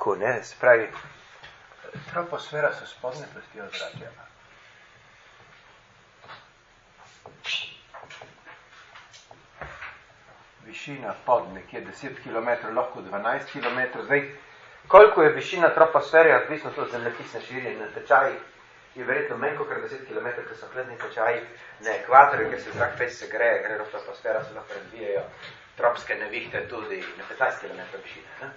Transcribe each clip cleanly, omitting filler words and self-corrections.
Tako, ne, se pravi, troposfera so spodnje plasti ozračja. Višina pod nekje 10 km, lahko 12 km. Zdaj, koliko je višina troposfere, odvisno to zemljepisne širine, tečaji je verjetno manj kot 10 km, ker so hladni tečaji na ekvatorju, ker se zrak fez se greje, gre v troposfera, se lahko razvijajo tropske nevihte tudi na 15 km višine. Ne?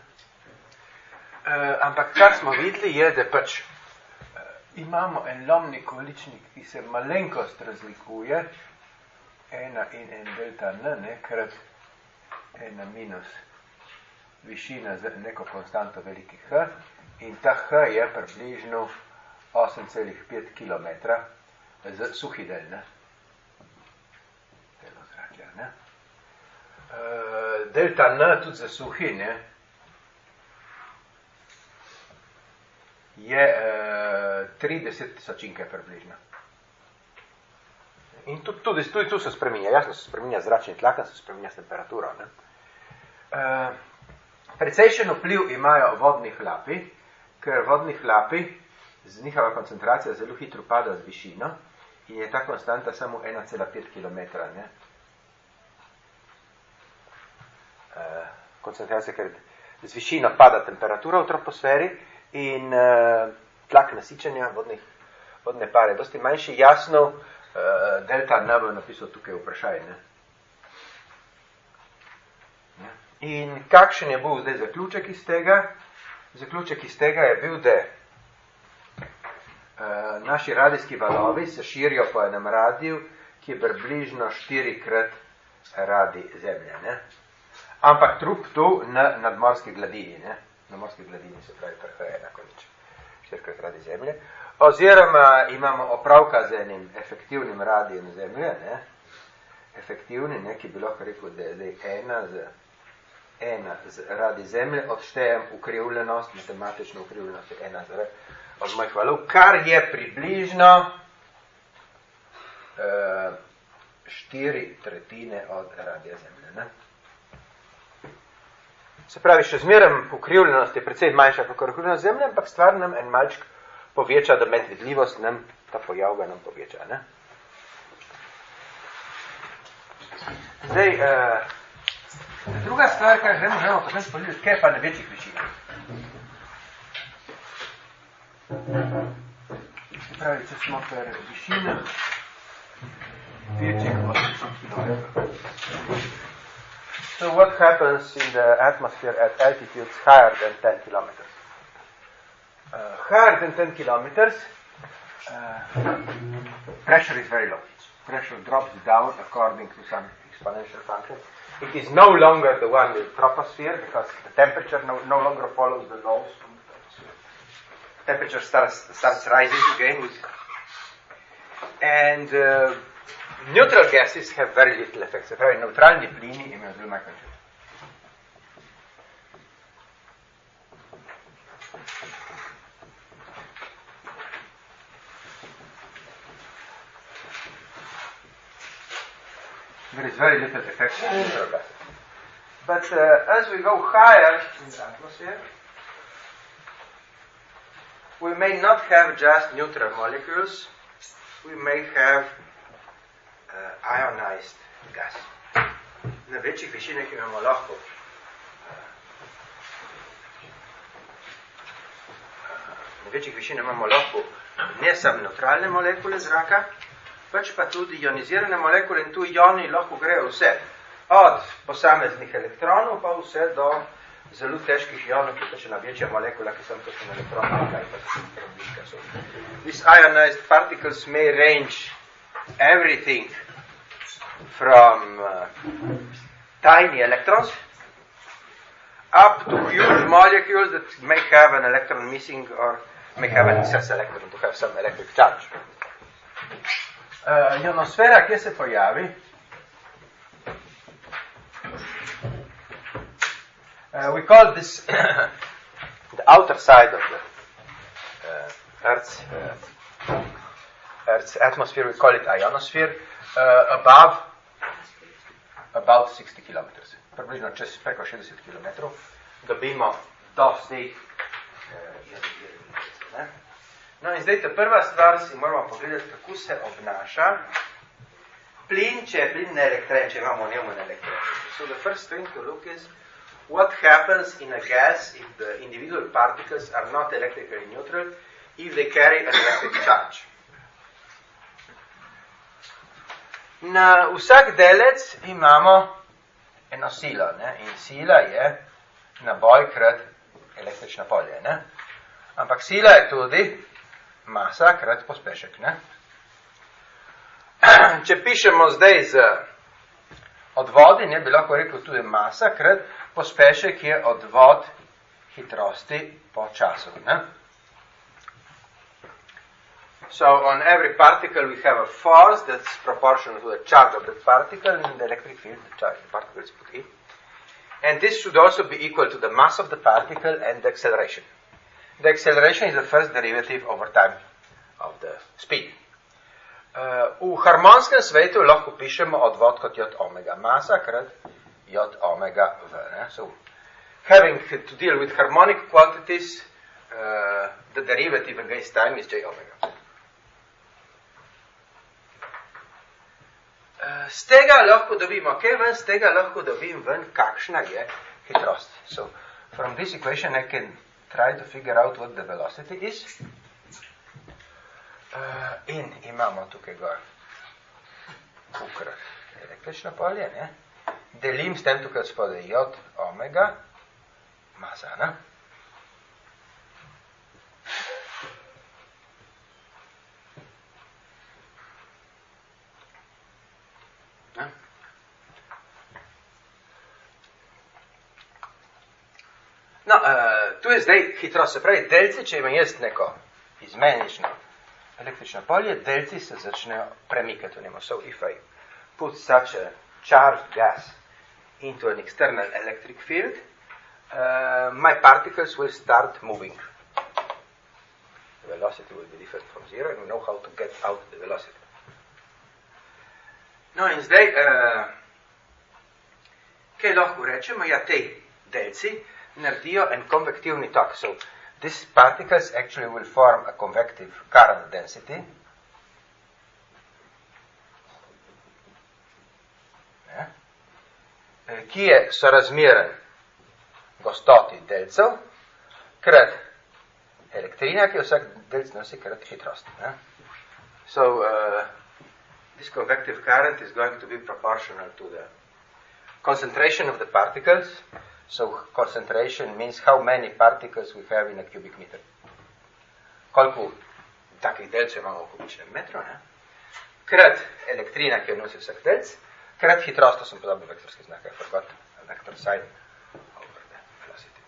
Ampak kar smo videli je, da pač imamo en lomni količnik, ki se malenkost razlikuje, 1 in 1 delta n, krat 1 minus višina z neko konstanto veliki h, in ta h je približno 8,5 km z suhi del, ne? Del ozračja, ne? Delta n tudi za suhi, ne? Je 30 tisočinke približno. In tudi tu se spreminja, jasno se spreminja zračni tlak, se spreminja s temperaturo. Ne? Precejšen vpliv imajo vodni hlapi, ker vodni hlapi, z njihova koncentracija zelo hitro pada z višino in je ta konstanta samo 1,5 km. Ne? Koncentracija, ker z višino pada temperatura v troposferi in tlak nasičenja vodne pare. Dosti manjši, jasno, delta n bo napisal tukaj vprašaj. Ne? In kakšen je bil zdaj zaključek iz tega? Zaključek iz tega je bil, da naši radijski valovi se širijo po enem radiju, ki je približno 4-krat radij Zemlje. Ne? Ampak trup tu na nadmorski gladini. Ne? Na morski gladini se pravi prh enako nič. 4-krat radij Zemlje. Oziroma imamo opravka z enim efektivnim radijem Zemlje, ne? Efektivni, ne? Ki bi lahko rekel, da je ena z radij Zemlje, odštejem ukrivljenost, matematično ukrivljenost je 1 od mojih valov, kar je približno 4/3 od radija Zemlje. Ne? Se pravi, še zmeraj ukrivljenost je precej manjša kot ukrivljenost Zemlje, ampak stvar nam en malček poveča, da med vidljivost nam ta pojav ga nam poveča. Ne? Zdaj, druga stvar, kar želimo potem spoliti, kaj je pa na večjih višinah. Se pravi, če smo per višinah večjih od 10 km. So what happens in the atmosphere at altitudes higher than 10 kilometers? Higher than 10 kilometers, pressure is very low. Pressure drops down according to some exponential function. It is no longer the one with troposphere because the temperature no longer follows the laws from the troposphere. Temperature starts rising again. And neutral gases have very little effects. Pravi, neutralni plini imajo zelo majhen učinek. There is very little effect on neutral gases. But as we go higher in the atmosphere, we may not have just neutral molecules, we may have ionized gas. Na večjih višinah imamo lahko ne samo neutralne molekule zraka, pač pa tudi ionizirane molekule in tu ioni lahko grejo vse. Od posameznih elektronov pa vse do zelo težkih ionov, ki so še na večja molekula, ki sem točno elektronov, kaj pa so probiška. These ionized particles may range everything from tiny electrons up to huge molecules that may have an electron missing or may have an excess electron to have some electric charge. Ionosfera, kje se pojavi? We call this the outer side of the Earth's atmosphere, we call it ionosphere, above about 60 kilometers. Približno preko 60 kilometrov dobimo dosti Ne? No in zdaj ta prva stvar si moramo pogledati, kako se obnaša plin, če je plin neelektren, če imamo neumno elektron. So the first thing to look is what happens in a gas if the individual particles are not electrically neutral if they carry an electric charge. Na vsak delec imamo eno silo, ne? In sila je naboj krat električno polje. Ne? Ampak sila je tudi masa krat pospešek. Ne? Če pišemo zdaj z odvodi, ne bi lahko rekel tudi masa krat pospešek je odvod hitrosti po času. Ne? So on every particle we have a force that's proportional to the charge of the particle, and in the electric field the charge of the particle is put in. And this should also be equal to the mass of the particle and the acceleration. The acceleration is the first derivative over time of the speed. V harmonskem svetu lahko pišemo odvod kot J omega masa krat J omega V. Ne? So, having to deal with harmonic quantities, the derivative against time is J omega. Z tega lahko dobimo, z tega lahko dobim ven, kakšna je hitrost. So, from this equation I can try to figure out what the velocity is. In imamo tukaj gor ukrat električno polje, ne? Delim s tem tukaj spodaj J omega masa, ne? No, tu je zdaj hitrost, se pravi, delci, če imam jaz neko izmenično električno polje, delci se začnejo premikati v njemu. So if I put such a charged gas into an external electric field, my particles will start moving. The velocity will be different from zero and we know how to get out the velocity. No in zdaj, kaj lahko rečemo? Ja, tej delci naredijo en konvektivni tok. So, these particles actually will form a convective current density. Ja. Ki je sorazmeren gostoti delcev krat elektrina, ki vsak delc nosi krat hitrost. Ja. So, this convective current is going to be proportional to the concentration of the particles. So concentration means how many particles we have in a cubic meter. Koliko takih delcev imamo v kubičnem metru, ne? Krat elektrina, ki jo nosi vsak delc, krat hitrost, to sem podobil vektorski znak, I forgot vector sign over the velocity.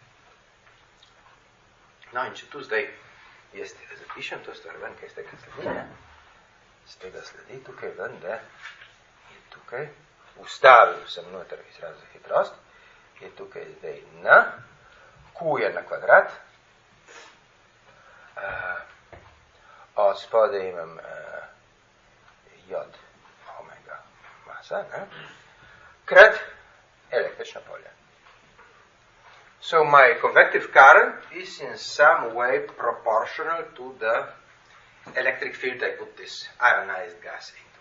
No in če tu zdaj jaz zapišem to stvar ven, kaj z tega sledi, ne? Z tega sledi tukaj ven, da je tukaj ustavil sem noter izraz za hitrost, je tukaj zdaj N, Q je na kvadrat, od spodaj imam J omega masa, ne? Krat električno polje. So my convective current is in some way proportional to the electric field I put this ionized gas in.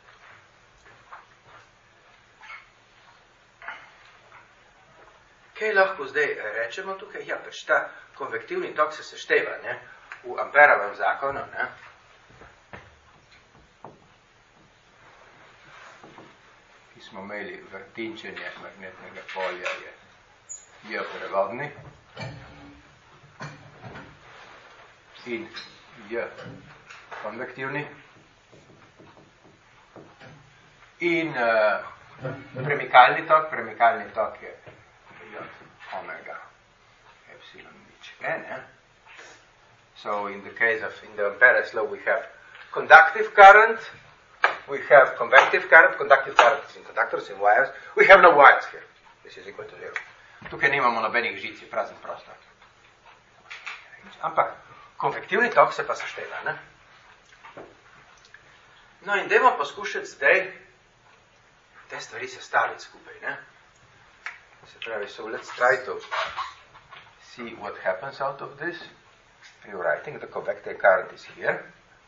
Kaj lahko zdaj rečemo tukaj? Ja, pač ta konvektivni tok se sešteva, ne? V Amperovem zakonu, ne? Ki smo imeli vrtinčenje magnetnega polja, je J prevodni in J konvektivni in premikalni tok je J omega epsilon nič n. So in the case of, in the Ampere's law, we have conductive current, we have convective current is in conductors, in wires. We have no wires here. This is equal to zero. Tukaj nimamo nobenih žic, je prazen prostor. Ampak konvektivni tok se pa sešteva, ne? No in dajmo poskušati zdaj te stvari sestaviti skupaj, ne? Se pravi, so let's try to see what happens out of this. rewriting, the convective current is here.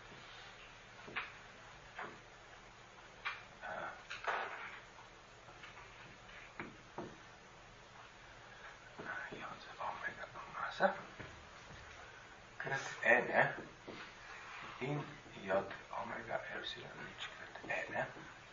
N in J omega epsilon N.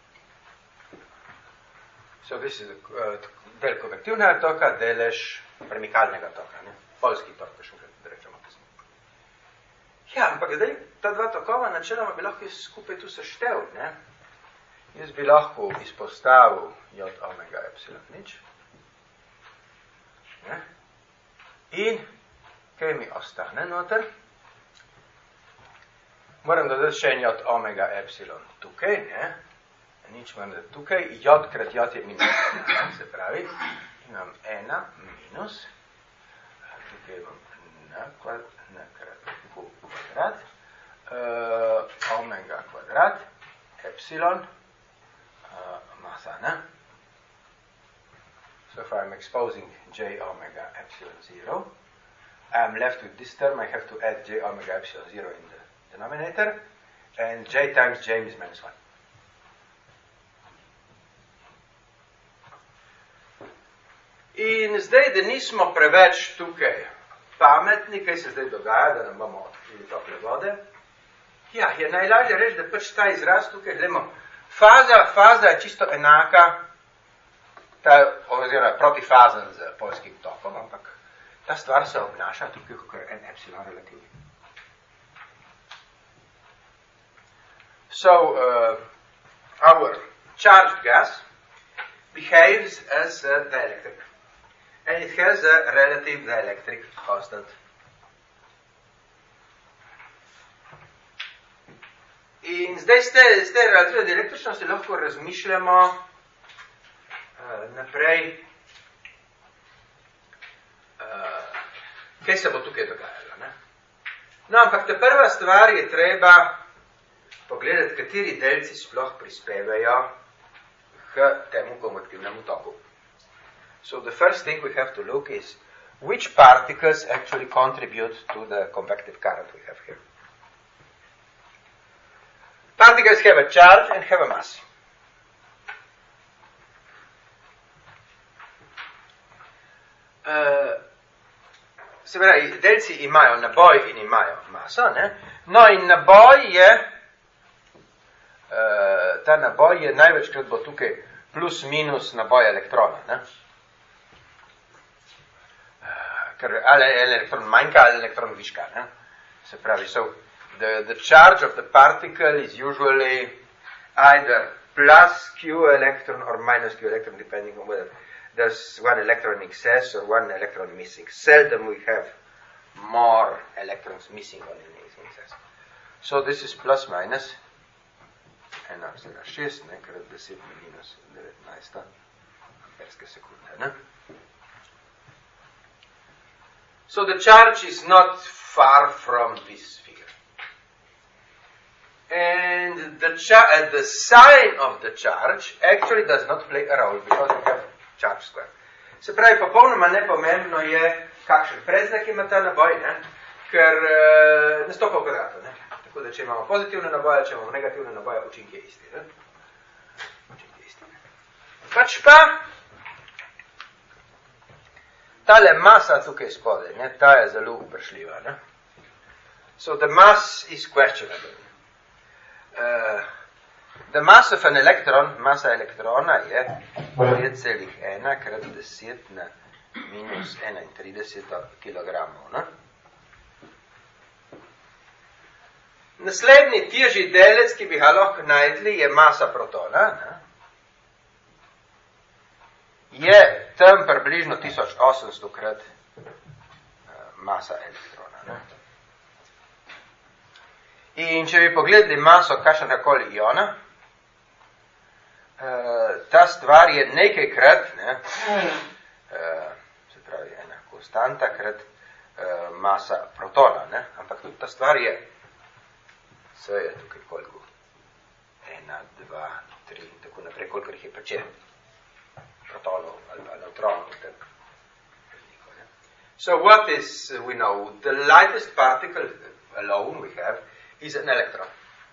So this is del konvektivnega toka, delež premikalnega toka, ne? Polski tok, še enkrat rečemo. Ja, ampak zdaj ta dva tokova načeloma bi lahko skupaj tu seštev, ne? Jaz bi lahko izpostavil J omega epsilon nič. Ne? In kaj mi ostane noter? Moram dodati še en J omega epsilon tukaj, ne? Nič moram dodati tukaj. J krat J je minus. Se pravi, imam 1 minus, tukaj imam N krat Q kvadrat, omega kvadrat, epsilon, masa, ne? So if I'm exposing J omega epsilon 0, I'm left with this term. I have to add J omega epsilon 0 in the denominator, and J times J is minus 1. In zdaj, da nismo preveč tukaj pametni, kaj se zdaj dogaja, da nam bomo odkrili tople vode, ja, je najlažje reči, da pač ta izraz tukaj, gledamo, faza je čisto enaka, oziroma protifazen z polskim tokom, ampak ta stvar se obnaša tukaj, kako je en epsilon relativni. So, our charged gas behaves as a dielectric, and it has a relative dielectric constant. In zdaj z te relativne dielektričnosti lahko razmišljamo naprej, kaj se bo tukaj dogajalo. Ne? No, ampak ta prva stvar je treba pogledati, kateri delci sploh prispevajo k temu konvektivnemu toku. So the first thing we have to look is which particles actually contribute to the convective current we have here. Particles have a charge and have a mass. Se pravi, delci imajo naboj in imajo maso, ne? No in naboj je, ta naboj je največkrat bo tukaj plus minus naboj elektrona, ne? Ker ali elektron manjka ali elektron viška, ne? Se pravi, so the charge of the particle is usually either plus Q electron or minus Q electron, depending on whether there's one electron in excess or one electron missing. Seldom we have more electrons missing on in excess. So this is plus minus 1,6, krat 10 minus 19 amperske sekunde. Ne? So the charge is not far from this figure. And the sign of the charge actually does not play a role because we have charge square. Se pravi, popolnoma nepomembno je, kakšen predznak ima ta naboj, ne? Ker ne stopa v kvadratu. Ne? Tako da, če imamo pozitivne naboje, če imamo negativne naboje, učinek je isti. Ne? Učinek je isti. Pač pa, tale masa tukaj spodaj, ne? Ta je zelo vprašljiva. Ne? So the mass is questionable. The mass of an electron, masa elektrona je 5,1 krat 10 na minus 31 kilogramov. Ne? Naslednji težji delec, ki bi ga lahko najdli, je masa protona. Ne? Je tam približno 1800 krat masa elektrona. Ne? In če bi pogledali maso kakšnekoli iona, ta stvar je nekajkrat, ne, se pravi ena konstanta krat masa protona, ne, ampak tudi ta stvar je, vse je tukaj koliko, 1, 2, 3 in tako naprej, koliko jih je pač protonov ali pa neutronov. So what is, we know, the lightest particle alone we have is an electron.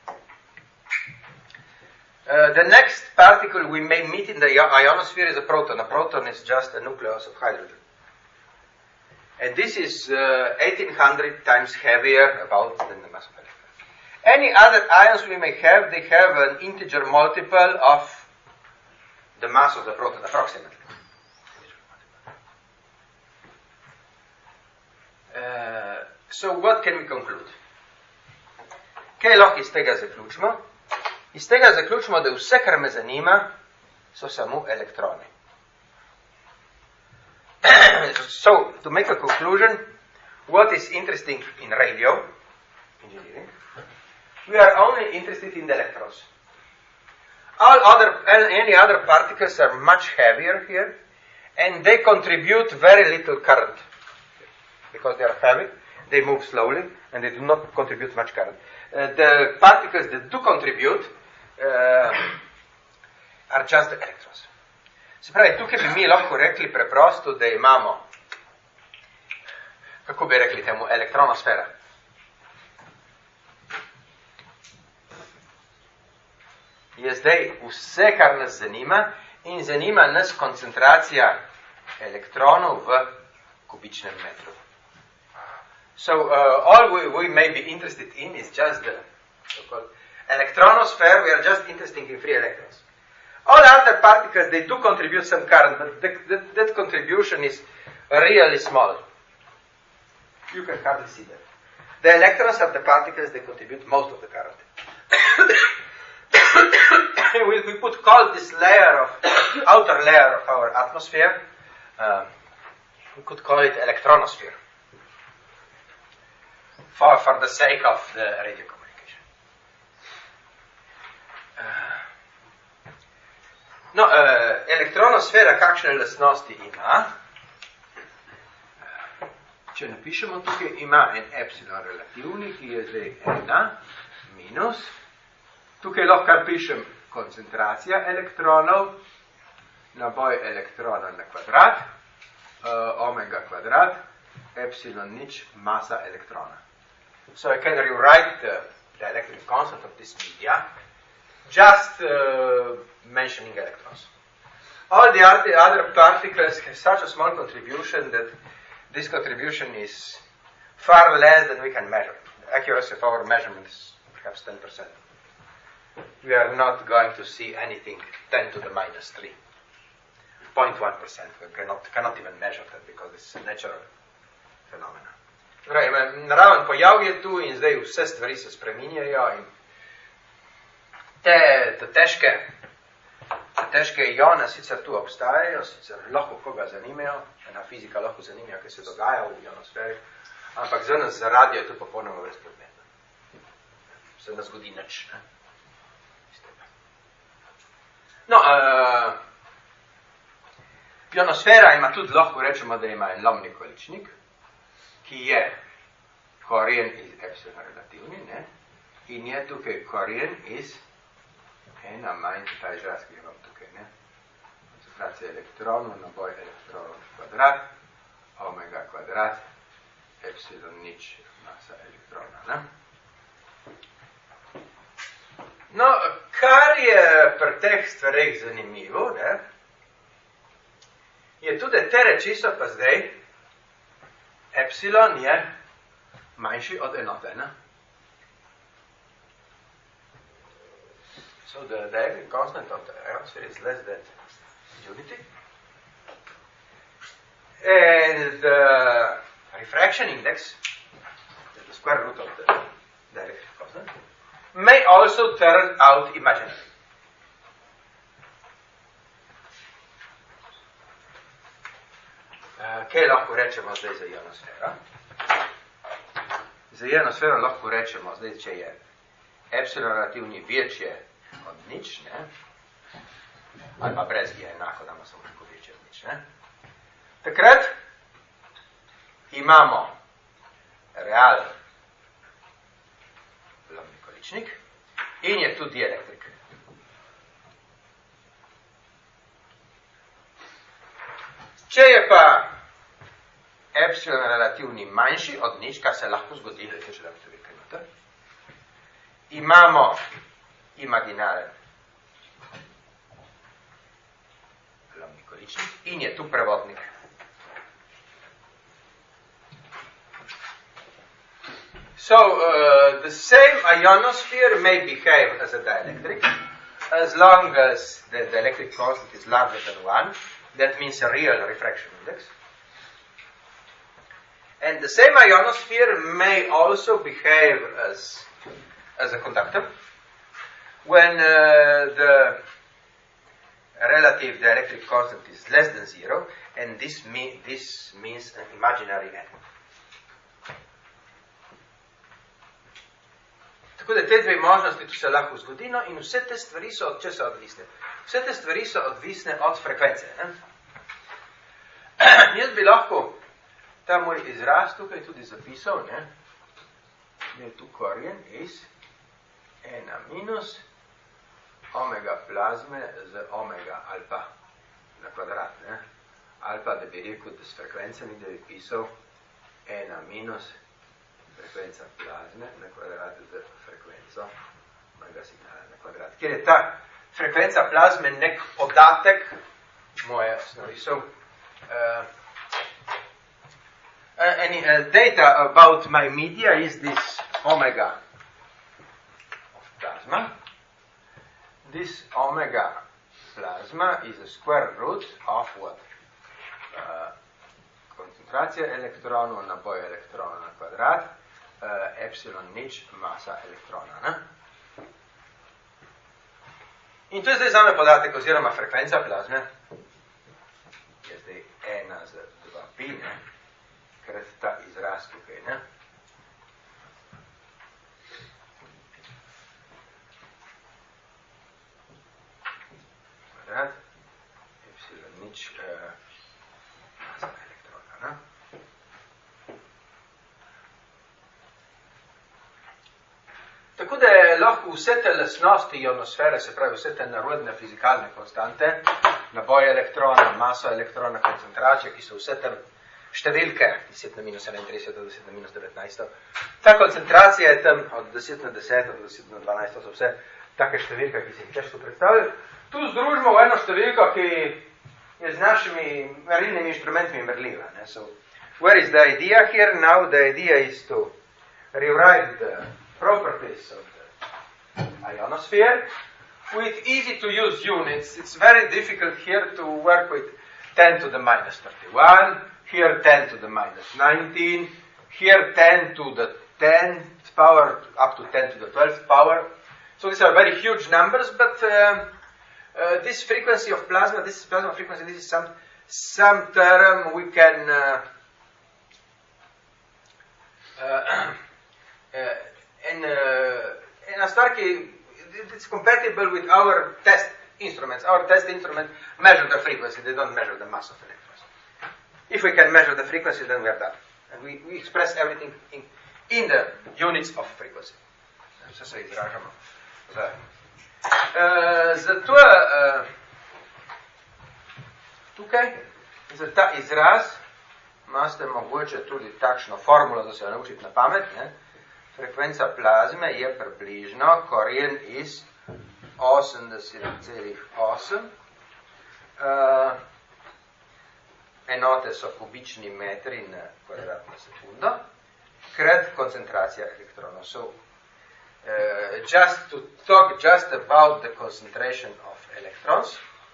The next particle we may meet in the ionosphere is a proton. A proton is just a nucleus of hydrogen. And this is 1800 times heavier about than the mass of electrons. Any other ions we may have, they have an integer multiple of the mass of the proton, approximately. So what can we conclude? Kaj lahko iz tega zaključimo? Iz tega zaključimo, da vse, kar me zanima, so samo elektroni. So, to make a conclusion, what is interesting in radio engineering? We are only interested in the electrons. Any other particles are much heavier here, and they contribute very little current. Because they are heavy, they move slowly, and they do not contribute much current. The particles that do contribute are just the electrons. Se pravi, tukaj bi mi lahko rekli preprosto, da imamo, kako bi rekli temu, elektronosfera. Je zdaj vse, kar nas zanima, in zanima nas koncentracija elektronov v kubičnem metru. So all we may be interested in is just the so-called electronosphere. We are just interested in free electrons. All other particles, they do contribute some current, but that contribution is really small. You can hardly see that. The electrons are the particles that contribute most of the current. We could call this layer of, outer layer of our atmosphere, we could call it electronosphere. For the sake of the radio communication. Elektronosfera kakšne lastnosti ima? Če napišemo tukaj, ima en epsilon relativni, ki je zdaj 1 minus. Tukaj lahko pišem koncentracija elektronov, naboj elektrona na kvadrat, omega kvadrat, epsilon nič, masa elektrona. So I can rewrite the electric constant of this media, just mentioning electrons. All the other particles have such a small contribution that this contribution is far less than we can measure. The accuracy of our measurement is perhaps 10%. We are not going to see anything 10 to the minus 3. 0.1%. We cannot even measure that because it's a natural phenomenon. Naraven pojav je tu in zdaj vse stvari se spreminjajo in te težke ione sicer tu obstajajo, sicer lahko koga zanimajo, ena fizika lahko zanimajo, kaj se dogaja v ionosferi, ampak za nas za radio je to popolnoma brezpredmetno. Se ne zgodi nič. No, ionosfera ima tudi, lahko rečemo, da ima en lomni količnik, ki je koren iz epsilon relativni, ne? In je tukaj koren iz ena manj, ta izraz, ki imam tukaj, ne? Koncentracija elektronov, naboj elektronov kvadrat, omega kvadrat, epsilon nič, masa elektrona, ne? No, kar je pri teh stvareh zanimivo, ne? Je tudi, te reči so pa zdaj, epsilon je manjši od enote, ne? So the electric constant of the ionosphere is less than unity. And the refraction index, the square root of the electric constant, may also turn out imaginary. Kaj lahko rečemo zdaj za ionosfero? Za ionosfero lahko rečemo zdaj, če je epsilon relativni večje od nič, ne? Ali pa brez je enako, da ima samo tako večje od nič, ne? Takrat imamo real lomni količnik in je tudi dielektrik. Če je pa epsilon relativni manjši od nič, kar se lahko zgodi, da če dam številke noter. Imamo imaginaren lomni količnik in je tu prevodnik. So, the same ionosphere may behave as a dielectric, as long as the electric constant is larger than 1. That means a real refraction index. And the same ionosphere may also behave as a conductor when the relative dielectric constant is less than 0, and this means an imaginary n. Tako da te dve možnosti, ki se lahko zgodi, no, in vse te stvari so od česa odvisne. Vse te stvari so odvisne od frekvence. Ne? Jaz bi lahko ta moj izraz tukaj tudi zapisal, ne? Je tu korjen iz 1 minus omega plazme z omega alfa na kvadrat. Ne? Alfa, da bi rekel, da s frekvencami, da bi pisal 1 minus frekvenca plazme na kvadrat z frekvenco mojega signala na kvadrat. Ker je ta frekvenca plazme nek podatek moje osnovisov. Data about my media is this omega of plasma. This omega plasma is a square root of what? Koncentracija elektronov na boj elektronov na kvadrat, epsilon nič masa elektrona. Ne? In to je zdaj zame podatek oziroma frekvenca plazme. Je zdaj 1 z 2pi, ne? Krat ta izraz tukaj. Ne? Kvadrat, epsilon nič masa elektrona. Ne? Tako da je lahko vse te lastnosti ionosfere, se pravi vse te narodne fizikalne konstante, naboj elektrona, maso elektrona, koncentracije, ki so vse te številke, 10 na minus 31, od 10 na minus 19. Ta koncentracija je tam od 10 na 10, od 10 na 12, to so vse take številke, ki si jih težko predstavljati. Tu združimo v eno številko, ki je z našimi merilnimi inštrumentami merljiva. Ne? So, where is the idea here? Now the idea is to rewrite the properties of the ionosphere with easy to use units. It's very difficult here to work with 10 to the minus 31, here 10 to the minus 19, here 10 to the 10th power, up to 10 to the 12th power. So these are very huge numbers, but this frequency of plasma, this plasma frequency, this is some term we can in Astarki, it's compatible with our test instruments. Our test instruments measure the frequency, they don't measure the mass of electrons. If we can measure the frequency, then we are done. And we express everything in the units of frequency. Vse se izražamo. Zato tukaj, za ta izraz, imate mogoče tudi takšno formulo, da se jo naučiti na pamet, ne? Frekvenca plazme je približno korjen iz 80,8. Enote so kubični metri na kvadratno sekundo, krat koncentracija elektronov. So, just to talk just about the concentration of electrons,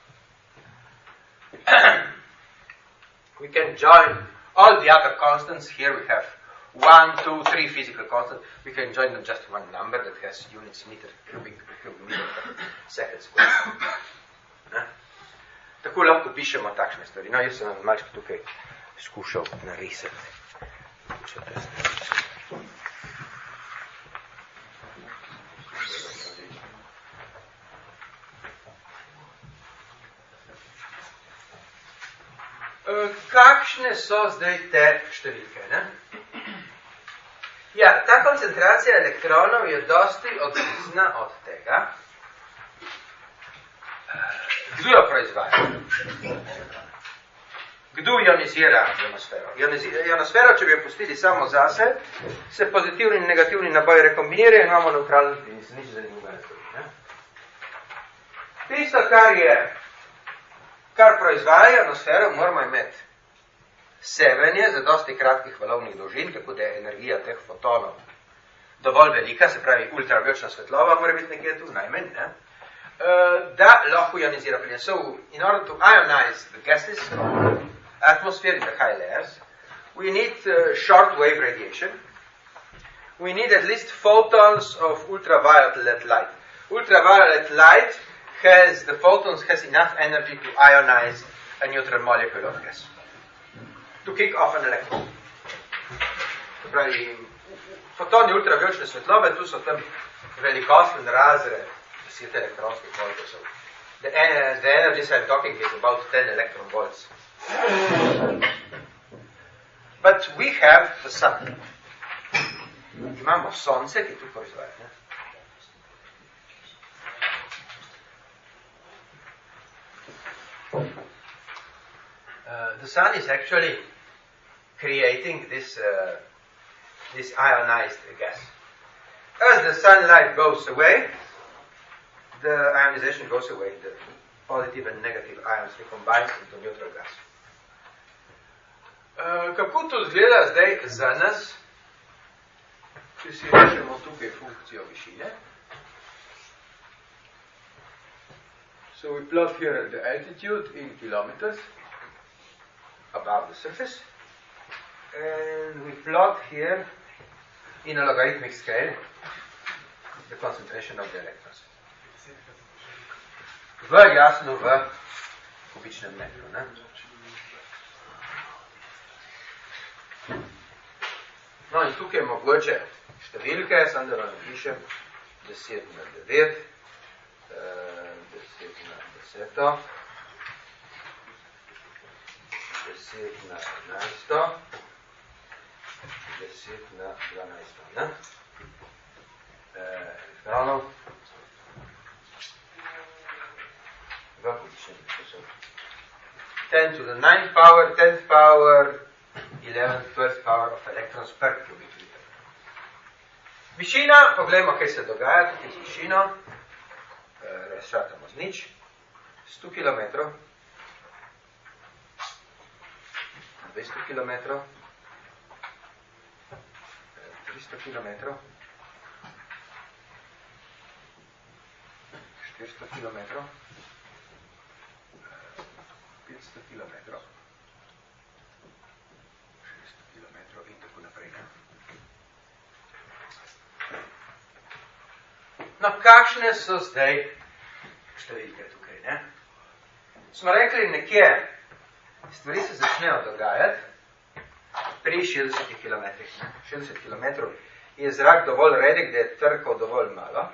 we can join all the other constants. Here we have 1, 2, 3 physical constants. We can join them just one number that has units meter cubic meter per second square. Tako lahko pišemo takšne stvari. No, jaz sem vam malček tukaj skušal narisati. Kakšne so zdaj te številke, ne? Ja, ta koncentracija elektronov je dosti odvisna od tega, kdo jo proizvaja. Kdo ionizira ionosfero? Ionosfero, če bi jo pustili samo zase, se pozitivni in negativni naboji rekombinirajo in imamo neutralni plin, se nič zanimljivega. Tisto, kar proizvaja ionosfero, moramo imeti sevenje za dosti kratkih valovnih dolžin, tako da je energija teh fotonov dovolj velika, se pravi ultraviočna svetlova mora biti nekje tu, najmanj, ne? Da lahko ionizira plin. So, in order to ionize the gases atmosphere in the high layers, we need short wave radiation. We need at least photons of ultraviolet light. Ultraviolet light the photons has enough energy to ionize a neutral molecule of gas. To kick off an electron. Pravi, fotoni ultraviočne svetlove, tu so tam velikosten razred 10 elektronskih voltov. The energy I'm talking is about 10 electron volts. But we have the sun. Imamo sonce, ki tu proizvaja. The sun is actually creating this ionized gas. As the sunlight goes away, the ionization goes away. The positive and negative ions recombine into neutral gas. Kako to izgleda zdaj za nas, če si rečemo tukaj funkcijo višine? So we plot here the altitude in kilometers above the surface, and we plot here in a logarithmic scale the concentration of the electrons. Jasno v kubičnem metru. Ne? No in tukaj je mogoče številke, sem da vam pišem 10 na 9, 10 na 10, 10 na 11, 10 na 12. Ne? Elektronov v kubičnem metru. 10 to the 9th power, 10th power, 11th, 12th power of electrons per cubic meter. Višina, pogledamo, kaj se dogaja tukaj z višino. Razšatamo z nič. 100 km, 200 km, 300 km, 400 km, 500 km, 600 km in tako naprej. No, kakšne so zdaj številke tukaj, ne? Smo rekli nekje, stvari se začnejo dogajati pri 60 km. 60 km je zrak dovolj redek, da je trkal dovolj malo,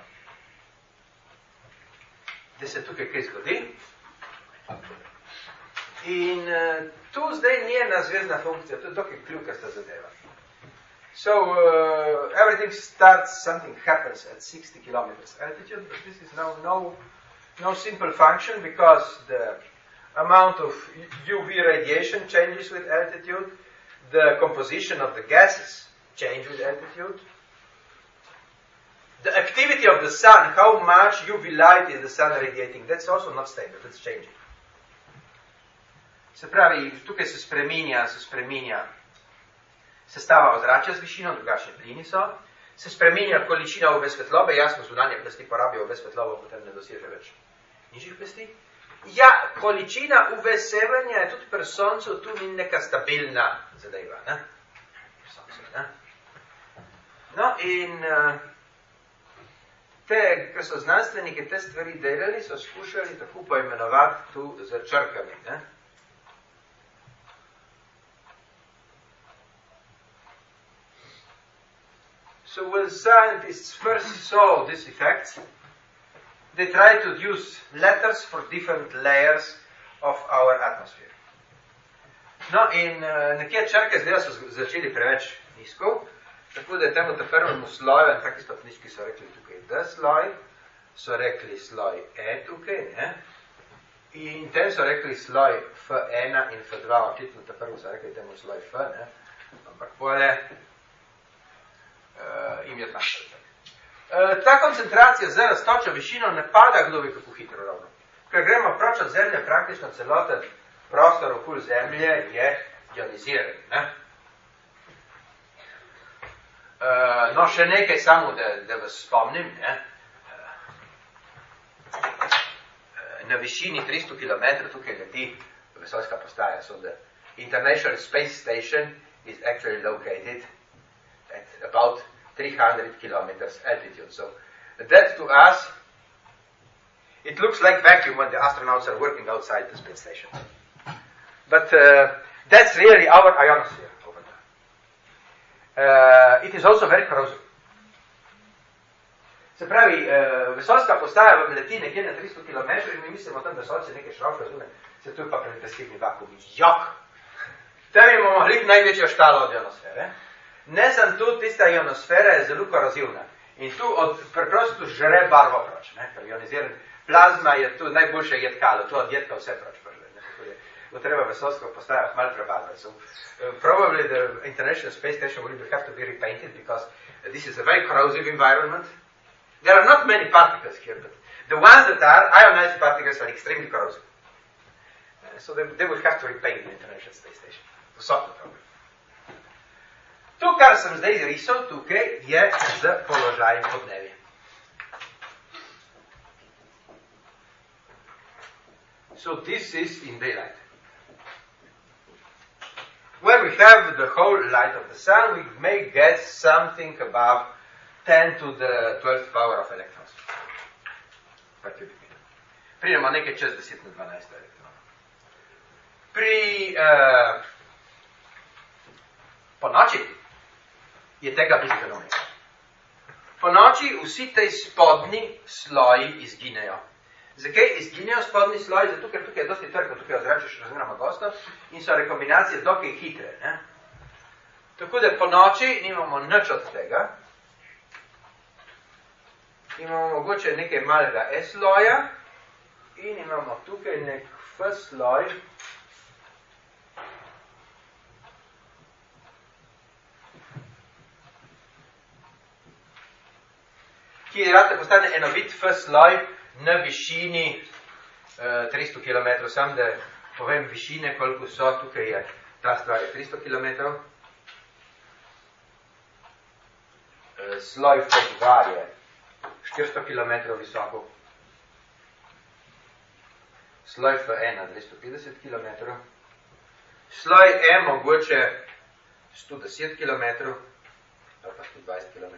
da se tukaj kaj zgodi. In tu zdaj ni ena zvezdna funkcija, to je dokaj kljukasta zadeva. So, everything starts, something happens at 60 kilometers altitude, but this is now no simple function because the amount of UV radiation changes with altitude, the composition of the gases change with altitude, the activity of the sun, how much UV light is the sun radiating, that's also not stable, that's changing. Se pravi, tukaj se spreminja sestava ozračja z višino, drugačni plini so, se spreminja količina UV svetlobe, jasno zunanje plasti porabijo UV svetlobo, potem ne doseže več nižjih plasti. Ja, količina UV sevanja je tudi pri soncu tu ni neka stabilna zadeva, ne? Sonce, ne? No in ko so znanstveniki te stvari delali, so skušali tako poimenovati tu z črkami, ne? So when scientists first saw this effect, they tried to use letters for different layers of our atmosphere. No in nekje črke zdaj so začeli preveč nizko, tako da je temu prvemu sloju, in taki stopnički so rekli tukaj D sloj, so rekli sloj E tukaj, ne? In tem so rekli sloj F1 in F2, očitno ta prvo so rekli temu sloj F, ne? Ampak pole im je znašel. Ta koncentracija z rastočo višino ne pada kdo bi kako hitro ravno. Ker gremo proč od Zemlje, praktično celoten prostor okoli Zemlje je ioniziran. Ne? No, še nekaj samo, da vas spomnim. Ne? Na višini 300 km tukaj leti vesoljska postaja. So the International Space Station is actually located at about 300 kilometers altitude. So that to us, it looks like vacuum when the astronauts are working outside the space station. But that's really our ionosphere over there. It is also very corrosive. Se pravi, vesoljska postaja vam leti nekje na 300 km in mi mislimo tam vesoljce nekaj šrofe, se tu pa predpeskivni vakuum. Jok! Tam imamo hlik največjo štalo od ionosfere. Ne sem tu, tista ionosfera je zelo korozivna. In tu preprosto žre barvo proč. Ker ioniziran plazma je tu najboljše jedkalo, tu od jedka vse proč prže. Bo treba vesoljsko postajo malo prebarvati. So probably the International Space Station will have to be repainted because this is a very corrosive environment. There are not many particles here, but the ones that are ionized particles are extremely corrosive. So they will have to repaint the International Space Station to solve the problem. To, kar sem zdaj risal tukaj, je z položajem podnebja. So this is in daylight. When we have the whole light of the sun, we may get something above 10 to the 12th power of electrons per cubic meter. Pridemo nekaj čez 10 na 12 elektronov. Po noči je tega bistveno nekaj. Po noči vsi tej spodnji sloji izginejo. Zakaj izginejo spodnji sloji? Zato, ker tukaj je dosti trgo, tukaj ozračje še razmeroma gosto in so rekombinacije dokaj hitre. Ne? Tako da po noči nimamo nič od tega. Imamo mogoče nekaj malega S-sloja in imamo tukaj nek F-sloj, ki rade postane enovit F-sloj na višini 300 km. Sam da povem višine, koliko so, tukaj je ta stvar je 300 km. Sloj F2 je 400 km visoko. Sloj F1 250 km. Sloj E mogoče 110 km ali pa 120 km.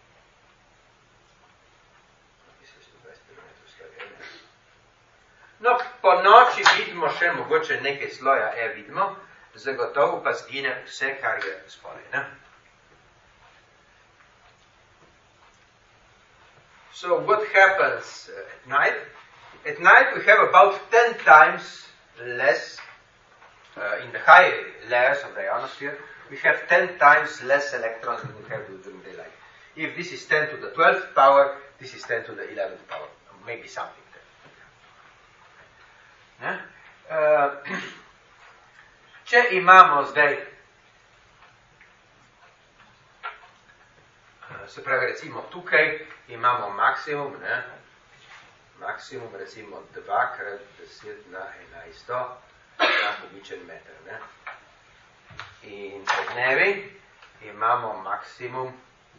No, po noči vidimo še mogoče nekaj sloja E vidimo, zagotovo pa zgine vse, kar je spodaj, ne? So what happens at night? At night we have about 10 times less, in the high layers of the ionosphere, we have 10 times less electrons than we have during daylight. If this is 10 to the 12th power, this is 10 to the 11th power. Maybe something there. Če imamo zdaj, se pravi recimo tukaj, imamo maksimum, ne? Maksimum recimo 2 krat 10 na 11 na kubičen meter. Ne? In pod dnevi imamo maksimum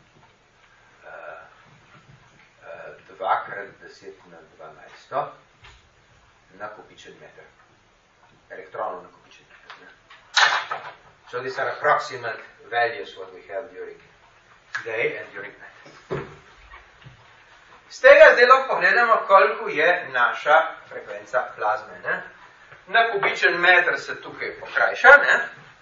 2 krat 10 na 12 na kubičen meter. Elektronov na kubičen meter. Ne? So these are approximate values what we have during day and during night. Z tega zdaj lahko pogledamo, koliko je naša frekvenca plazme. Ne? Na kubičen meter se tukaj pokrajša. Ne?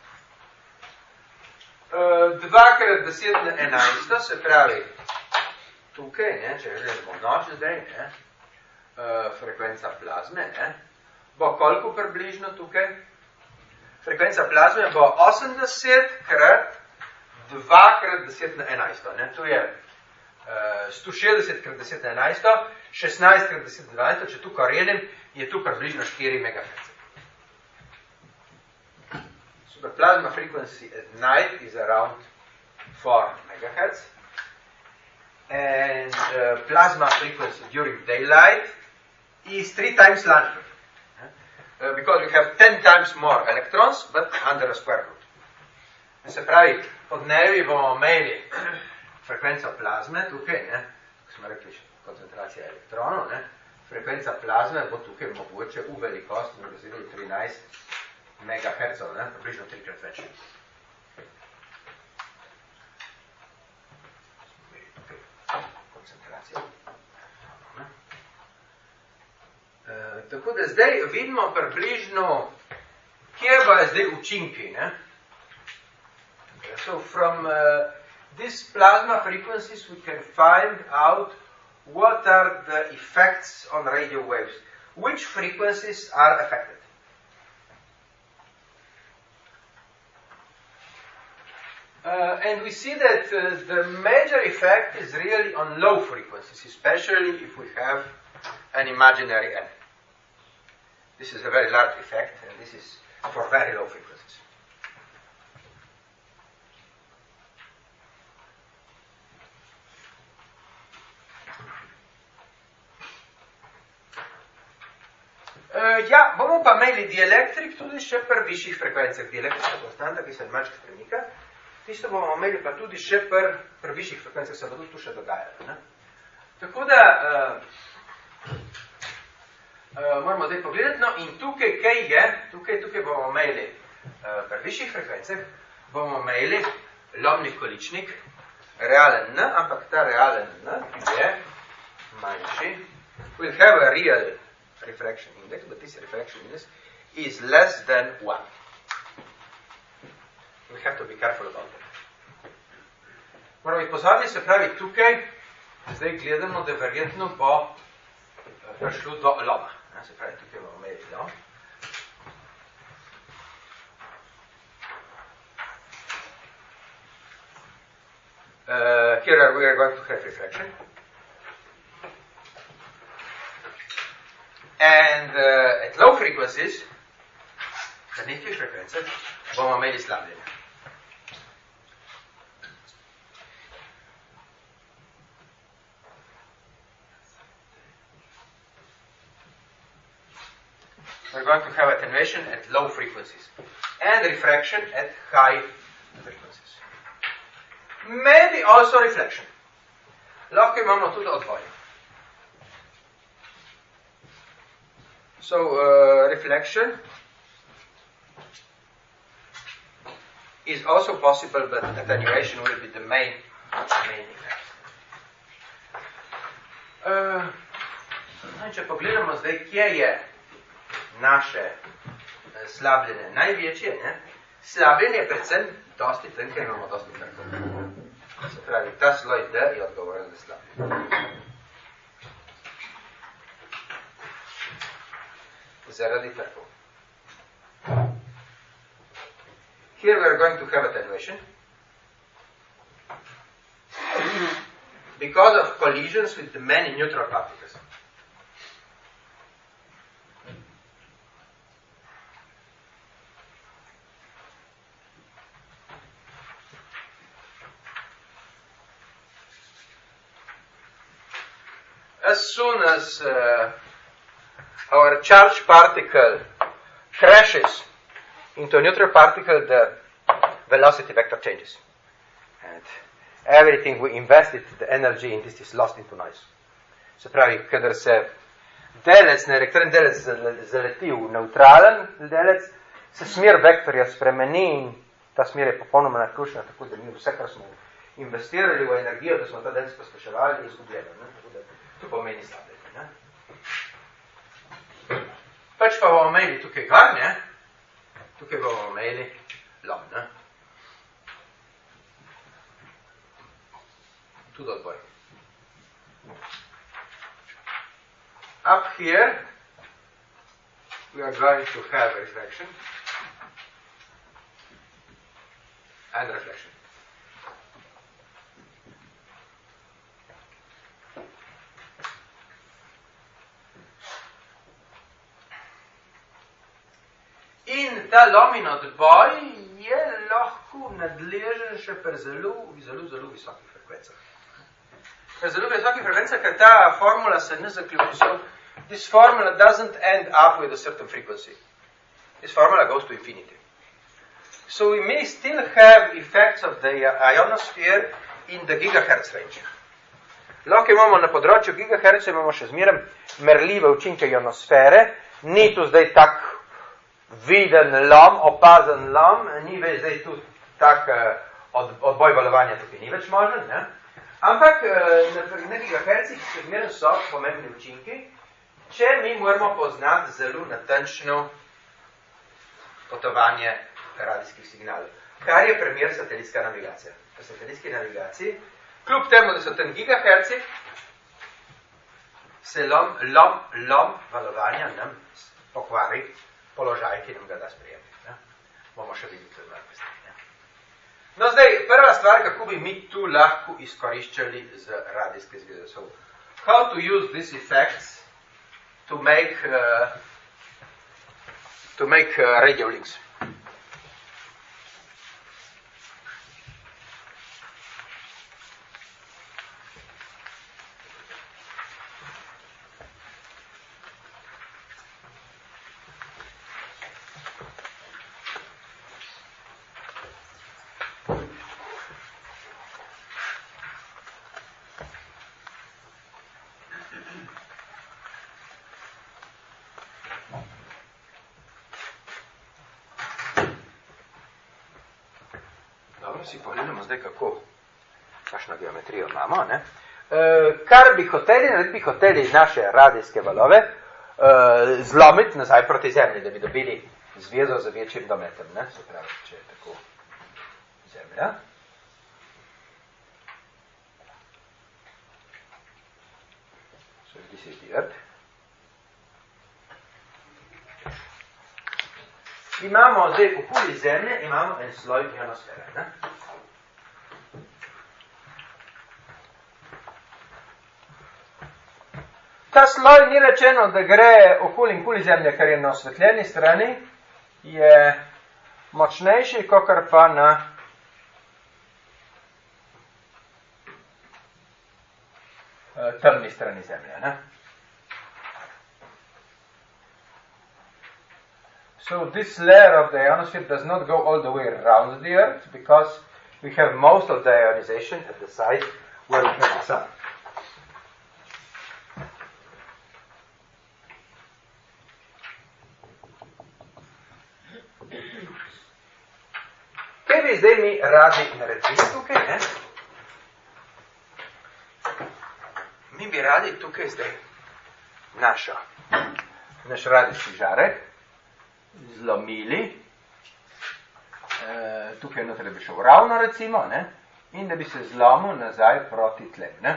2 krat 10 na 11, se pravi tukaj, ne? Če gledamo noč zdaj, ne? Frekvenca plazme, ne? Bo koliko približno tukaj? Frekvenca plazme bo 80 krat 2 krat 10 na 11. Ne? Tu je 160 krat 10 na 11, 16 krat 10 na 12, če tu korenim, je tu približno 4 MHz. So the plasma frequency at night is around 4 MHz. And plasma frequency during daylight is 3 times larger. Because we have 10 times more electrons, but under a square root. Se pravi, od dnevi bomo imeli frekvenco plazme tukaj, ne, ko smo rekli koncentracija elektronov, ne, frekvenca plazme bo tukaj mogoče v velikosti, v razredu 13 MHz, ne, približno 3-krat več. Koncentracija. Tako da zdaj vidimo približno, kje bo zdaj učinki, ne? So from these plasma frequencies we can find out what are the effects on radio waves. Which frequencies are affected? And we see that the major effect is really on low frequencies, especially if we have an imaginary N. This is a very large effect, and this is for very low frequencies. Ja, bomo pa imeli dielektrik tudi še pri višjih frekvencah. Dielektrična konstanta, ki se malček premika, tisto bomo imeli pa tudi še pri višjih frekvencah, se bo tudi tu še dogajalo. Ne? Tako da moramo zdaj pogledati, no in tukaj kaj je, tukaj bomo imeli pri višjih frekvencah, bomo imeli lomni količnik, realen N, ampak ta realen N je manjši. We'll have a real refraction index, but this refraction index is less than 1. We have to be careful about that. Moramo biti pozorni, se pravi tukaj, zdaj gledamo, da verjetno bo prišlo do loma. Se pravi, tukaj bomo imeli lom. Here we are going to have refraction. And at low frequencies, na nizkih frekvencah, bomo imeli slabljenje. We're going to have attenuation at low frequencies and refraction at high frequencies. Maybe also reflection. Lahko imamo tudi odvoj. So, reflection is also possible, but attenuation will be the main effect. Če pogledamo zdaj, kje je naše slabljenje največje, ne? Slabljenje je predvsem dosti tam, ker imamo dosti trkov. Se pravi, ta sloj D je odgovoren za slabljenje. Zaradi trkov. Here we are going to have attenuation because of collisions with the many neutral particles. As soon as our charged particle crashes into a neutral particle, the velocity vector changes. And everything we invested, the energy in this is lost into noise. Se pravi, kadar se delec, neelektrični delec zaleti v neutralen delec, se smer vektorja spremeni in ta smer je popolnoma naključna, tako da mi vse, kar smo investirali v energijo, da smo ta delec pospeševali, izgubljeno. Tako da to pomeni slabljenje. Ne? Pač pa bomo imeli tukaj gar, ne? Tukaj bomo imeli lom, ne? Tudi odboj. Up here, we are going to have refraction and reflection. ta lomin odboj je lahko nadležen še pri zelo visokih frekvencah. Pri zelo visokih frekvencah, ker ta formula se ne zaključi. So, this formula doesn't end up with a certain frequency. This formula goes to infinity. So we may still have effects of the ionosphere in the gigahertz range. Lahko imamo na področju gigahertza, imamo še zmeraj merljive učinke ionosfere, ni tu zdaj tak viden lom, opazen lom, ni več zdaj tu tak odboj valovanja, tukaj ni več možen, ne? Ampak na gigahercih še zmeraj so pomembni učinki, če mi moramo poznati zelo natančno potovanje radijskih signalov, kar je primer satelitska navigacija. V satelitski navigaciji, kljub temu, da so tam gigaherci, se lom valovanja nam pokvari položaj, ki nam ga da sprejemiti. Ne? Bomo še videli to malo kasneje. No zdaj, prva stvar, kako bi mi tu lahko izkoriščali z radijske zveze. So, how to use these effects to make radio links. Si pogledamo zdaj, kakšno geometrijo imamo. Ne? Kar bi hoteli naše radijske valove zlomiti nazaj proti Zemlji, da bi dobili zvezo z večjim dometom. Ne? Se pravi, če je tako Zemlja. So this is the Earth. Imamo zdaj okoli Zemlje, imamo en sloj ionosfere. Ne? Ta sloj ni rečeno, da gre okoli Zemlje, kar je na osvetljeni strani, je močnejši, kakor pa na temni strani Zemlje. Ne? So this layer of the ionosphere does not go all the way around the Earth, because we have most of the ionization at the side where we have the Sun. Kaj bi zdaj mi radi naredili tukaj? Ne? Mi bi radi tukaj zdaj naš radijski žarek zlomili, tukaj noter bi šel ravno recimo, ne? In da bi se zlomil nazaj proti tlem. Ne?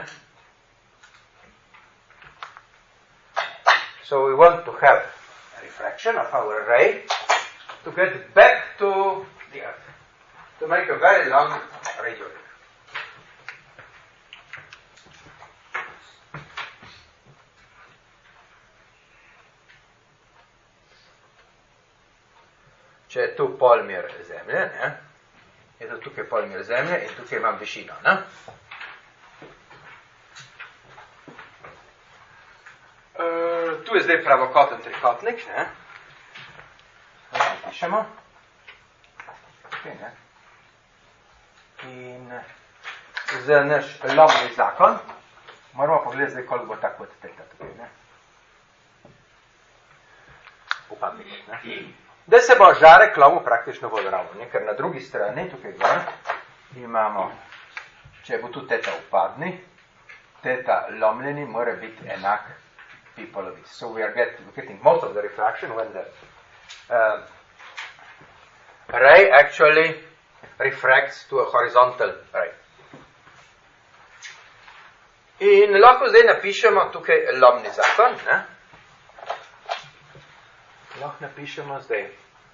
So we want to have a refraction of our ray to get back to the Earth, to make a very long radio link. Če je tu polmer Zemlje, ne? Je to tukaj polmer Zemlje in tukaj imam višino. Ne? Tu je zdaj pravokoten trikotnik. Ne? Pišemo. Okay, ne? In za naš lomni zakon moramo pogledati zdaj, koliko bo tako od teta tukaj. Ne? Upam biti. Ne? Da se bo žarek lomil praktično bolj ravno, ker na drugi strani, tukaj gor, imamo, če bo tu teta upadni, teta lomljeni mora biti enak pi polovici. So we are getting most of the refraction when the ray actually refracts to a horizontal ray. In lahko zdaj napišemo tukaj lomni zakon, ne? Lahko napišemo zdaj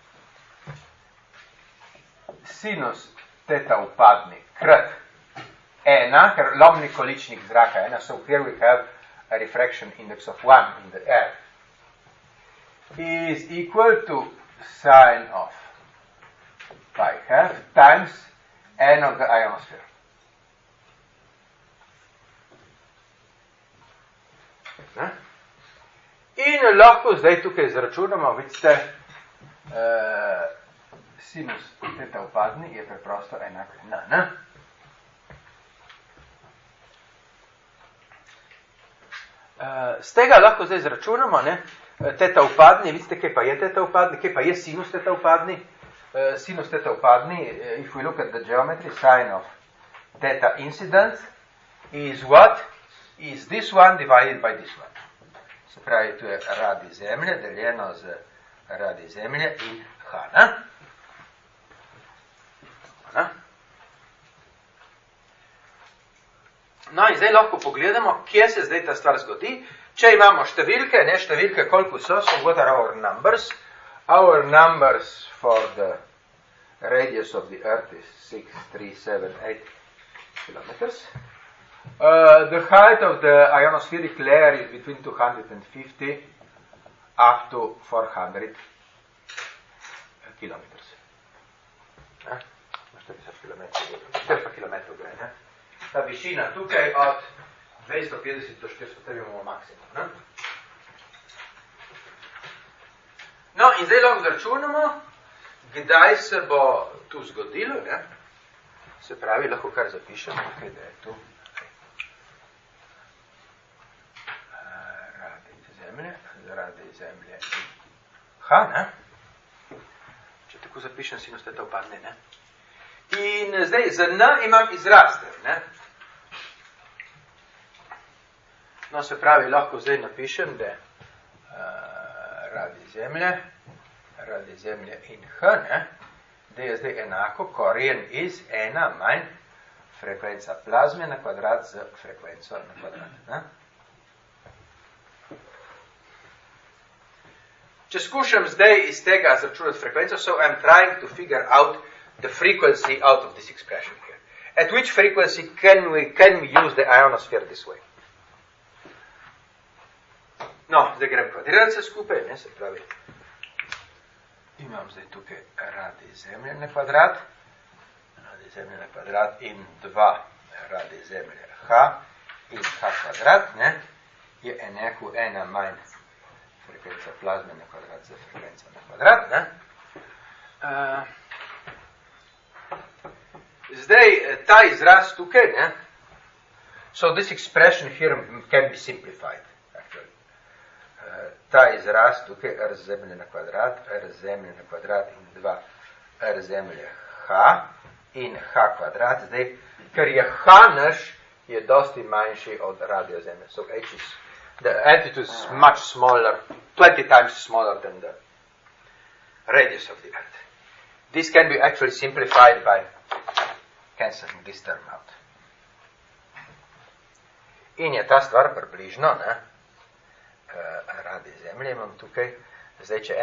sinus teta upadni krat 1, ker lomni količnik zraka 1, so here we have a refraction index of 1 in the air, is equal to sine of pi half times enega ionosfera. In lahko zdaj tukaj izračunamo, vidite, sinus teta upadni je preprosto enak na n. Z tega lahko zdaj izračunamo, ne, teta upadni, vidite, kaj pa je teta upadni, kaj pa je sinus teta upadni. Sinus teta upadni, if we look at the geometry, sine of theta incident is what? Is this one divided by this one. Se pravi, tu je radi zemlje, deljeno z radi zemlje in h, ne? No in zdaj lahko pogledamo, kje se zdaj ta stvar zgodi. Če imamo številke, ne številke, koliko so what are our numbers? Our numbers for the radius of the earth is 6, 3, 7, 8 kilometers. The height of the ionospheric layer is between 250 up to 400 kilometers. 400 kilometrov gre, ne? Ta višina tukaj od 250 do 400 imamo maksimum, ne? No, in zdaj lahko zračunamo, kdaj se bo tu zgodilo, ne? Se pravi, lahko kar zapišemo, kaj da je tu. Zaradi zemlje h, ne? Če tako zapišem, sinus teta upadne, ne? In zdaj, za n imam izrastev, ne? No, se pravi, lahko zdaj napišem, da radi zemlje in h, ne? Da je zdaj enako koren iz 1 manj frekvenca plazme na kvadrat z frekvenco na kvadrat, ne? Če skušam zdaj iz tega zračunati frekvenco, so I'm trying to figure out the frequency out of this expression here. At which frequency can we use the ionosphere this way? No, zdaj grem kvadirati se skupaj, ne, se pravi. Imam zdaj tukaj radi zemlje na kvadrat in 2 radi zemlje h in h kvadrat, ne, je enako 1 manj frekvenca plazme na kvadrat za frekvenca na kvadrat, ne. Zdaj, ta izraz tukaj, ne, so this expression here can be simplified, actually. Ta izraz tukaj, r zemlje na kvadrat in 2 r zemlje h in h kvadrat, zdaj, ker je h naš, je dosti manjši od radio zemlje, so h is the altitude is much smaller, 20 times smaller than the radius of the earth. This can be actually simplified by cancelling this term out. In je ta stvar približno, ne, radi zemlje imam tukaj, zdaj, če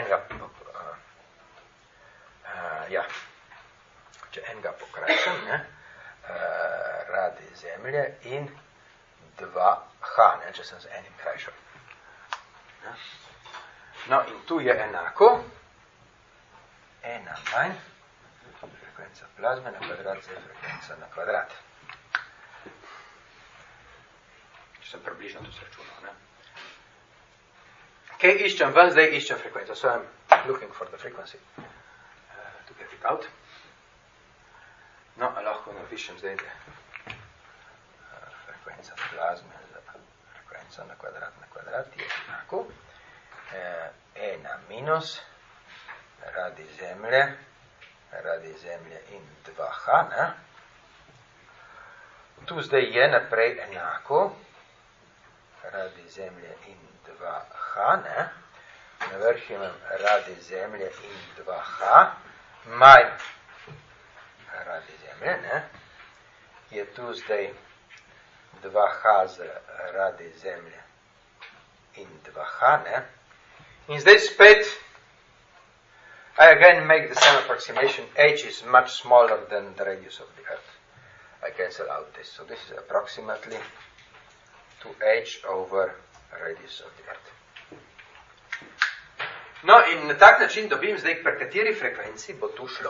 enega pokrajšam, ne, radi zemlje in 2h, ne, če sem z enim krajšal. No, in tu je enako 1 manj frekvenca plazme na kvadrat z frekvenca na kvadrat. Če sem približno to sračunal, ne. Kaj iščem ven, zdaj iščem frekvenco. So I'm looking for the frequency to get it out. No, lahko napišem zdaj, da frekvenca plazme za frekvenca na kvadrat je enako 1 minus radi zemlje in 2h, ne. Tu zdaj je naprej enako radi zemlje in 2h, ne. Na vrh imam radi zemlje in 2h, manj radi zemlje, ne. Je tu zdaj 2h z radi zemlje in 2h, ne. In zdaj spet I again make the same approximation. H is much smaller than the radius of the earth. I cancel out this. So this is approximately 2h over radius of the earth. No, in na tak način dobim zdaj, pri kateri frekvenci bo tu šlo.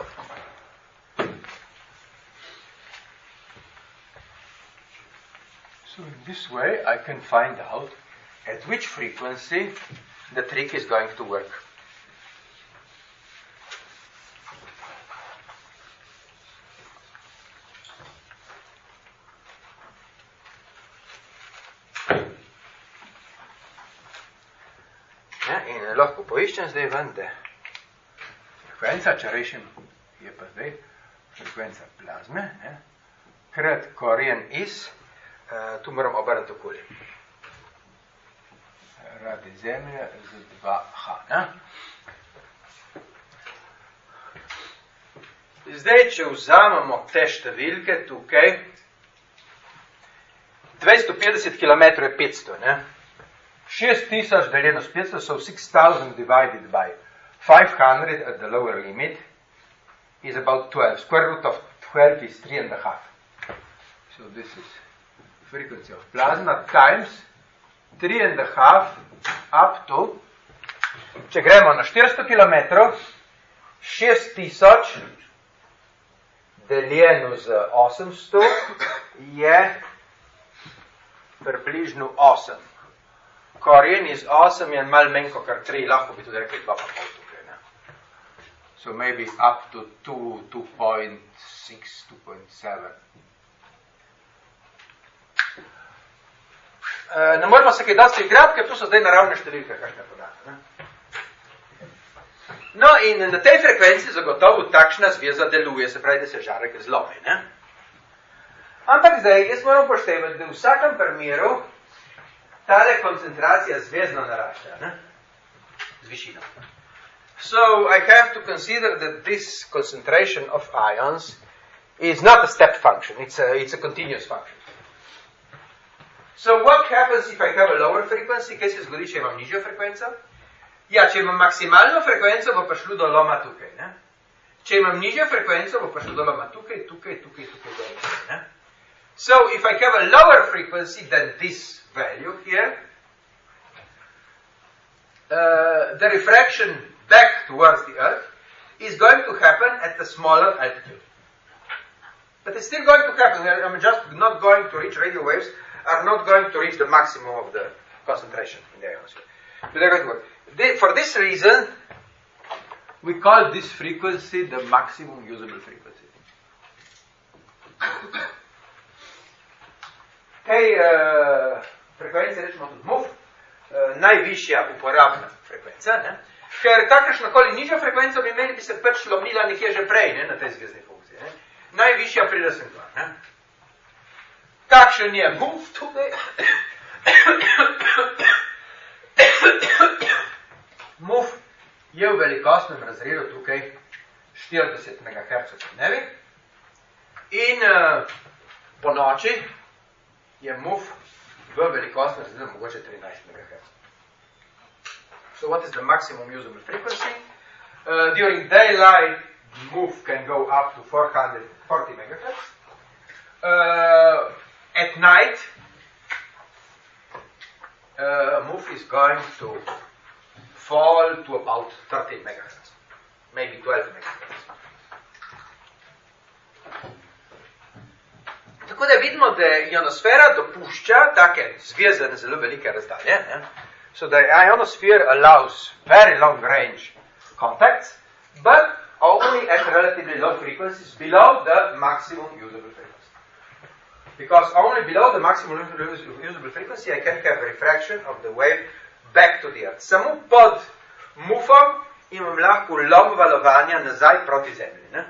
So in this way I can find out at which frequency the trick is going to work. Ja, in lahko poiščem zdaj ven, da frekvenca, če rešim, je pa zdaj frekvenca plazme, ne, krat koren iz, tu moram obrniti okoli. Radi zemlje z 2H. Ne? Zdaj, če vzamemo te številke tukaj, 250 km je 500, ne? 6000 deljeno s 500, so 6000 divided by 500 at the lower limit is about 12. Square root of 12 is 3.5. So this is frequency of plasma times 3.5 up to, če gremo na 400 km, 6000 deljeno z 800 je približno 8. Koren iz 8 je malo manj kot 3, lahko bi tudi rekli 2,5 tukaj. Ne? So maybe up to 2, 2.6, 2.7. Ne moramo se kaj dosti igrati, ker tu so zdaj naravne številke, kakšne podatke. No in na tej frekvenci zagotovo takšna zveza deluje, se pravi, da se žarek zlomi. Ne? Ampak zdaj, jaz moram poštevati, da v vsakem primeru tale koncentracija zvezno narašča, ne? Z višino. So I have to consider that this concentration of ions is not a step function, it's a continuous function. So what happens if I have a lower frequency? Kaj se zgodi, če imam nižjo frekvenco? Ja, če imam maksimalno frekvenco, bo prišlo do loma tukaj. Ne? Če imam nižjo frekvenco, bo prišlo do loma tukaj, ne? So if I have a lower frequency than this value here, the refraction back towards the Earth is going to happen at a smaller altitude. But it's still going to happen. I'm just not going to reach radio waves, are not going to reach the maximum of the concentration in the ionosphere. But they're going to work. For this reason, we call this frequency the maximum usable frequency. Tej frekvence rečemo tudi MUF, najvišja uporabna frekvenca, ne? Ker kakršnokoli nižjo frekvenco bi imeli, bi se pač lomila nekje že prej, ne? Na tej zvezdni funkciji. Ne? Najvišja pride sem dva. Ne? Kakšen je MUF tukaj? MUF je v velikostnem razredu tukaj 40 MHz po dnevi in po noči je MUF v velikostnem razredu mogoče 13 MHz. So what is the maximum usable frequency? During daylight, MUF can go up to 440 MHz. At night, MUF is going to fall to about 13 MHz, maybe 12 MHz. Tako da vidimo, da ionosfera dopušča take zvezane zelo velike razdalje. Ne? So the ionosphere allows very long range contacts, but only at relatively low frequencies, below the maximum usable frequency. Because only below the maximum usable frequency I can have refraction of the wave back to the Earth. Samo pod MUF-om imam lahko lom valovanja nazaj proti Zemlji. Ne?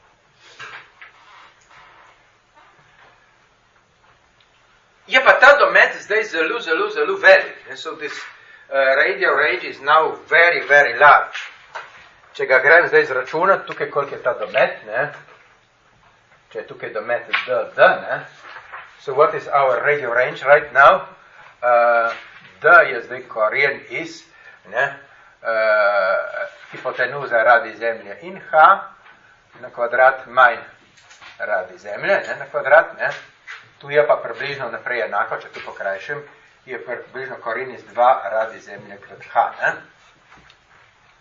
Je pa ta domet zdaj zelo velik. So this radio range is now very, very large. Če ga grem zdaj zračunati, tukaj koliko je ta domet, ne? Če je tukaj domet D, ne? So what is our radio range right now? D je zdaj koren iz, ne? Hipotenuza radi Zemlje in H na kvadrat manj radi Zemlje, ne? Na kvadrat, ne? Tu je pa približno naprej enako, če tu pokrajšem, je približno koren iz 2 radi Zemlje krat H. Ne?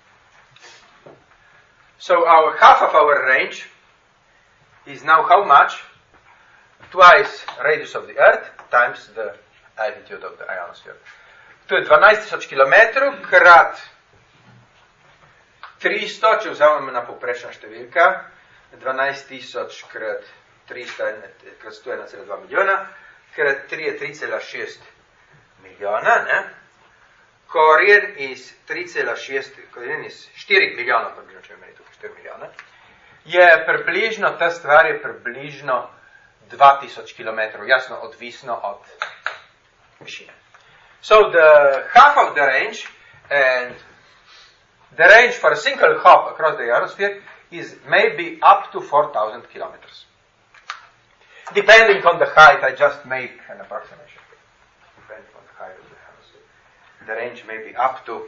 So our half of our range is now how much? Twice radius of the Earth times the altitude of the ionosphere. To je 12.000 km krat 300, če vzamemo na povprečna številka, 12.000 krat 300 krat 101,2 milijona, krat 3 je 3,6 milijona, ne? Koren iz 3,6, koren iz 4 milijona, približno, če imeli tukaj 4 milijona, je približno, ta stvar je približno 2000 km, jasno odvisno od višine. So the half of the range, and the range for a single hop across the ionosphere is maybe up to 4,000 kilometers. Depending on the height, I just make an approximation. Depending on the height of the ionosphere. The range may be up to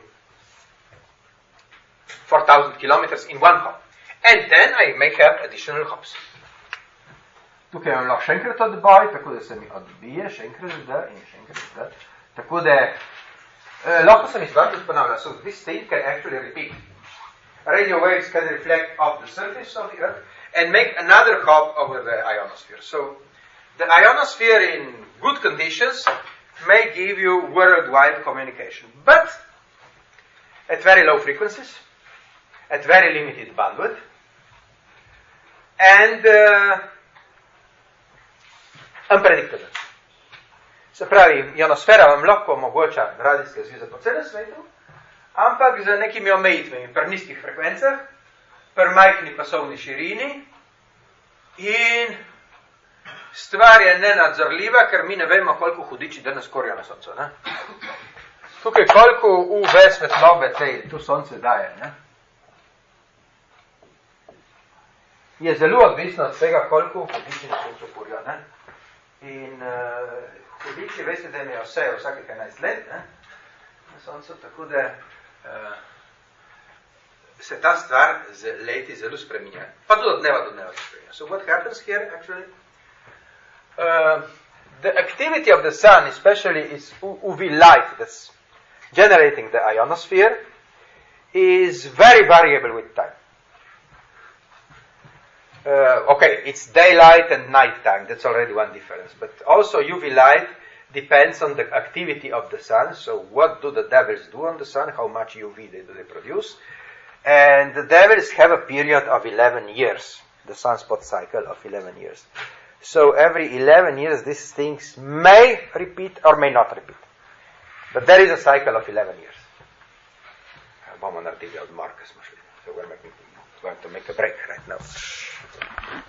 4,000 kilometers in one hop. And then I may have additional hops. Tukaj imam lahko še enkrat odboj, tako da se mi odbije, še enkrat D in še enkrat D. Tako da, lahko sem izvrljivt ponavljal, so this thing can actually repeat. Radio waves can reflect off the surface of the Earth and make another hop over the ionosphere. So, the ionosphere in good conditions may give you worldwide communication, but at very low frequencies, at very limited bandwidth, and unpredictable. Se pravi, ionosfera vam lahko omogoča radijske zveze po celem svetu, ampak z nekimi omejitvami, pri nizkih frekvencah, pri majhni pasovni širini in stvar je nenadzorljiva, ker mi ne vemo, koliko hudiči danes korijo na soncu. Ne? Tukaj koliko UV svetlobe tu sonce daje. Ne? Je zelo odvisno od tega, koliko hudiči na soncu korijo. Ne? In hudiči, veste, da imajo vse vsakih 11 let, ne? Na soncu, tako da se ta stvar z leti zelo spreminja. Pa tudi od dneva do dneva se spreminja. So what happens here, actually? The activity of the sun, especially is UV light that's generating the ionosphere, is very variable with time. Okay, it's daylight and nighttime, that's already one difference. But also UV light depends on the activity of the sun. So what do the devils do on the sun? How much UV do they produce? And the devils have a period of 11 years, the sunspot cycle of 11 years. So every 11 years these things may repeat or may not repeat. But there is a cycle of 11 years. So we're going to make a break right now.